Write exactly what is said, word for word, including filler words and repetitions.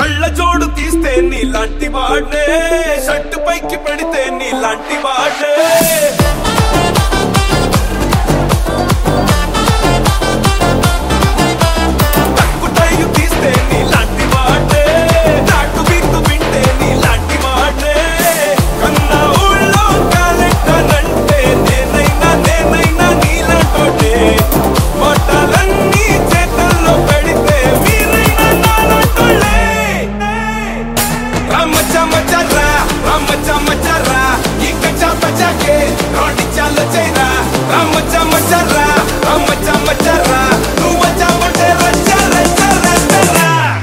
కళ్ళ జోడు తీస్తే నీలాంటి వాడే, షట్టు పైకి పెడితే నీలాంటి వాడే.